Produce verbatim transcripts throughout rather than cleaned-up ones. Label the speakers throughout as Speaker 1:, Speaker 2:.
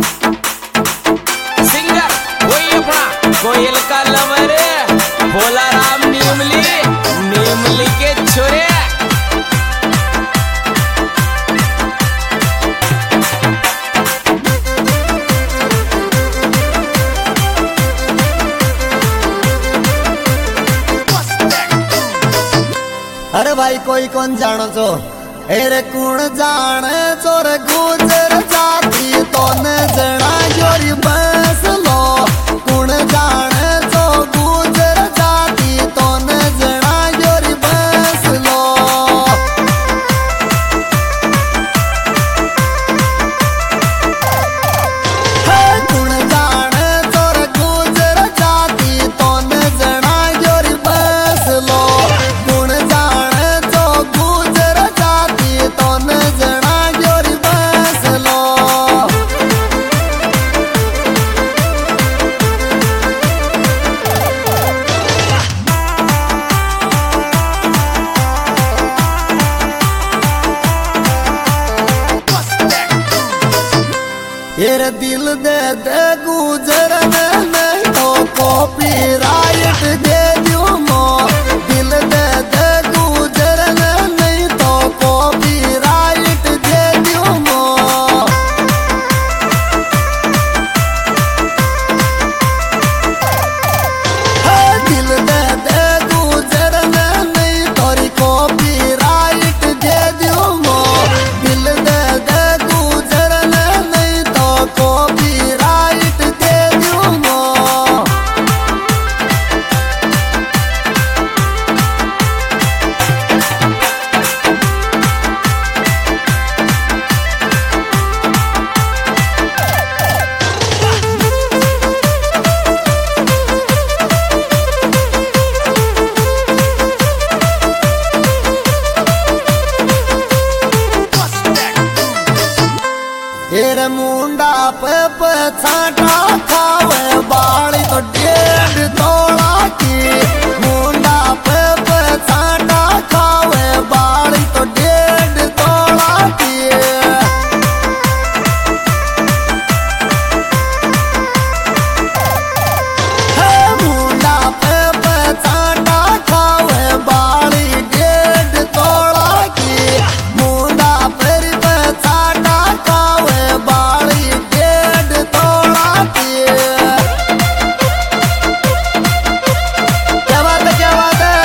Speaker 1: Singer वही अपना कोयल का लवर भोला राम नीमली नीमली के छोरे।
Speaker 2: अरे भाई कोई कौन जानो छो एरे कुण जाने चोर गुजर जाती तो न जना योरी बस लो कुण जाने चो गुजर जाती तो न जना योरी बस लो। कुण जाने चोर गुजर जाती तो न जना योरी बस लो कुण येरे दिल दे दे गुजर नहीं तो कॉपीराइट दे दूं मो दिल दे दे गुजर नहीं तो कॉपीराइट दे दूं मो। दिल दे दे गुजर नहीं तोरी कॉपीराइट दे दूं मो दिल दे दे गुजर नहीं तो कॉपीराइट दे दूं मो। एरे मुंडा पे पछाटा खावे बाली तो डेढ़ तोड़ा की मुंडा पे पछाटा खावे बाली तो डेढ़ तोड़ा की। मुंडा पे पछाटा खावे बाली डेढ़ तोड़ा की मुंडा पर पछाटा खावे बाली डेढ़ तोड़ा की। क्या बात है क्या बात है।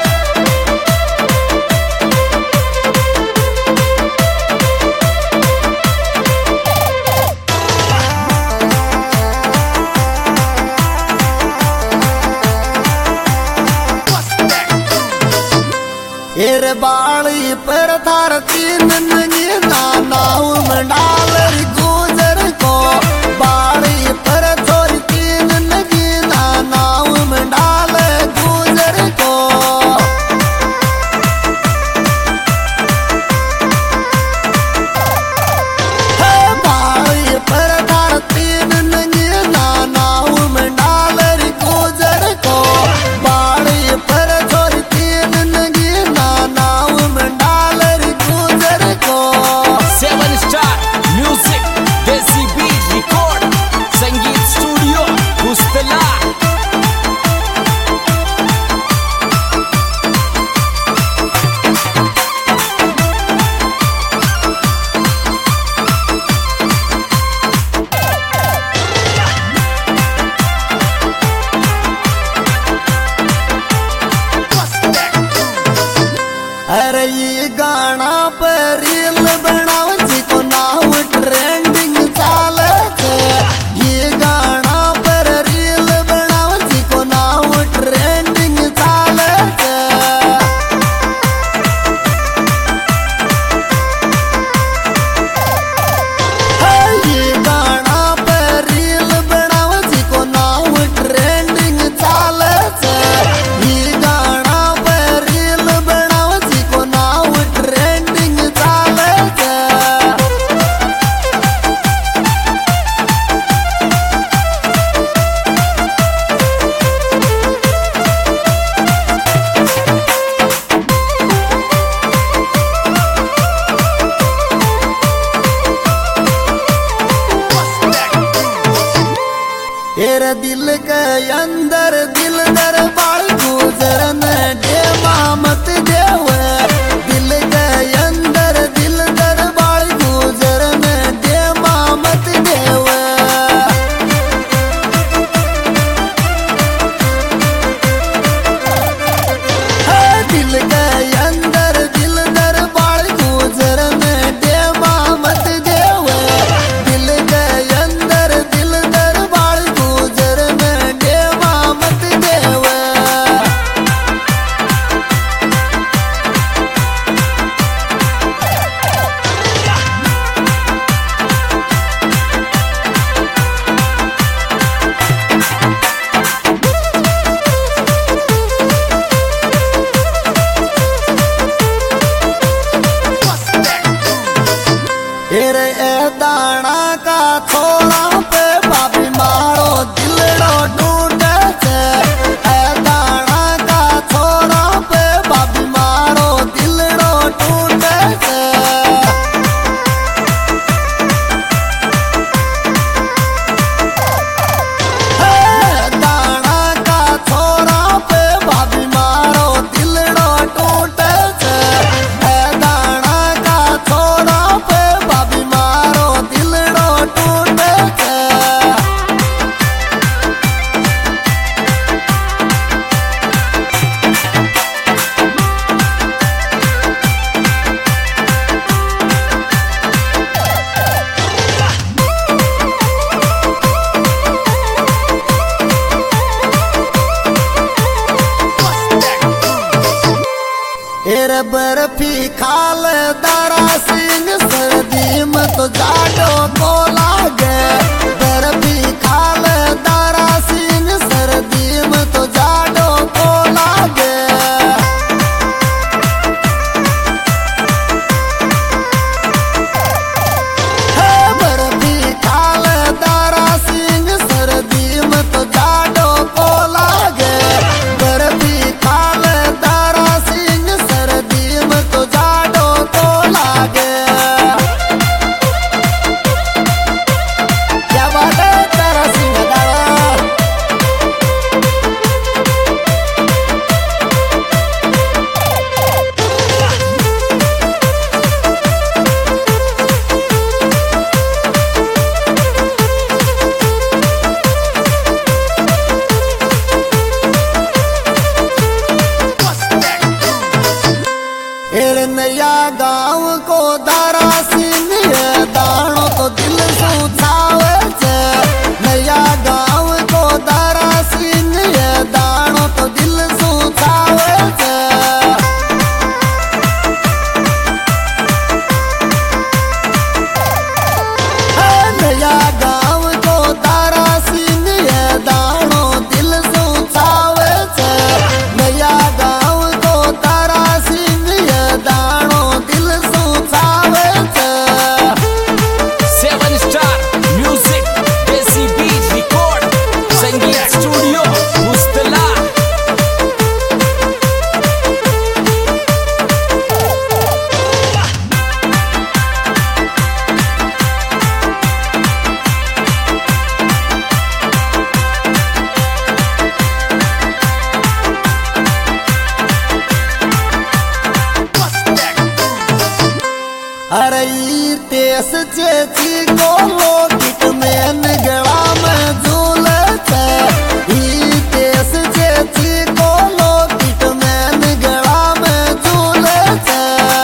Speaker 2: एरे बाली पर थार तीन नंगी नाना मंडाल गुजर को बाली पर थोड़ी तीन नंगी नाना मंडाल गुजर को। बाली पर थार तीन नंगी नाना मंडाल गुजर को बाली पर थोड़ी तीन नंगी नाम डालर गुजर को। एरे दिल के अंदर दिल दरबार गुजरन डेमा मत देवे दिल के अंदर दिल दरबार गुजरन डेमा मत देवे दिल के अंदर दिल दरबार गुजरन डेमा मत देवे दिल के अंदर दिल दरबार गुजरन डेमा मत देवे एरे ए दाना का थोड़ा पे बाबी मारो दिलड़ो ढूंढे छे ए दाना का थोड़ा पे बाबी मारो दिलड़ो ढूंढे छे दाना का थोड़ा पे बाबी मारो दिलड़ो ढूंढे छे ए दाना का थोड़ा पे बाबी मारो दिलड़ो ढूंढे छे एरे बर्फी खाल दारा सिंह सर्दी में तो जाडो को लागे बर्फी खाल दारा सिंह सर्दी में तो जाडो को लागे हे बर्फी खाल दारा सिंह सर्दी में तो जाडो को लागे बर्फी खाल दारा सिंह सर्दी में तो जाडो को लागे क्या बात है तारा सिंह दारा एरे नया गाँव को दारा सिंह ये दाणो तो दिल सुझावे छे नया गाँव को दारा सिंह ये दाणो तो दिल सुझावे छे नया गाँव को दारा सिंह ये दाणो दिल सुझावे छे नया गाँव को दारा सिंह ये दाणो दिल सुझावे छे
Speaker 1: सेवन स्टार म्यूजिक देसी बीज रिकॉर्ड संगीत स्टूडियो मुस्तला
Speaker 2: अरे ई तेस चेची को लोकिट में गला में झूले छे ई तेस चेची को लोकिट में गला में झूले छे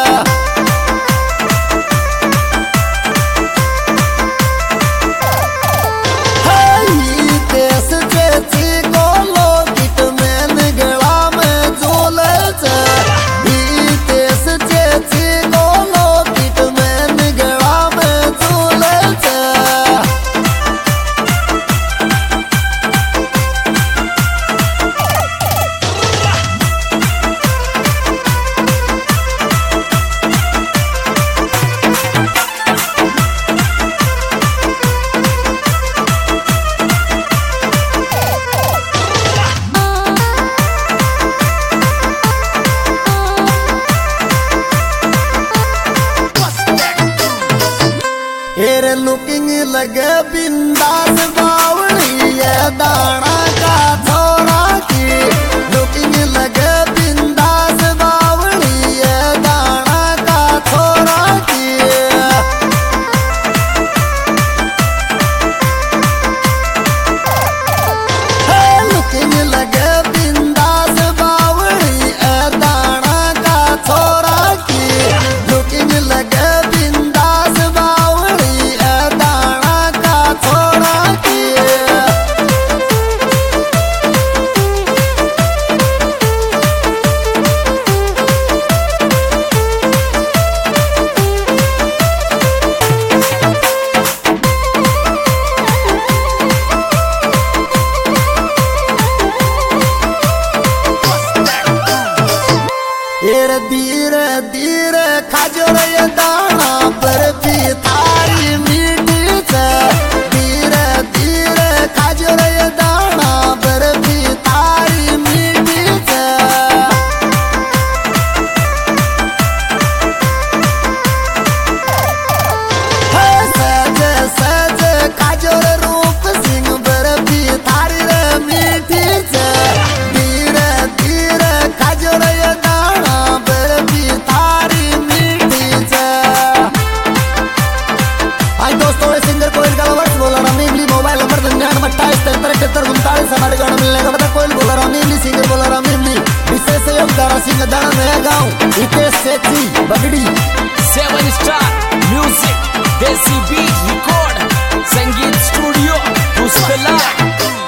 Speaker 2: ई तेस चेची को लोकिट में गला में झूले छे ई तेस चेची को लोकिट में गला में झूले लुकिंग लगे बिंदास बावड़ी ये दाना का छोरा की लुकिंग लगे बिंदास बावड़ी ये दाना का छोरा की लुकिंग लगे बिंदास बावड़ी ये दाना का छोरा की लुकिंग लगे बिंदास बावड़ी ये दाना का छोरा की धीरे धीरे धीरे खाजो रे दाना पर भी थारी मीठी से धीरे धीरे खाजो रे दाना पर भी थारी मीठी से सज सज खाजो रे रूप सिंह पर भी थारी रे मीठी से धीरे धीरे खाजो रे हमारे गाँव मिलने का पता कोई बोला रहा मिली सिंगर बोला रहा मिली विशेष योगदारा सिंह दाना नया गाँव Itesh Sethi Bagdi
Speaker 1: seven star music desi beat record संगीत स्टूडियो पुष्पला।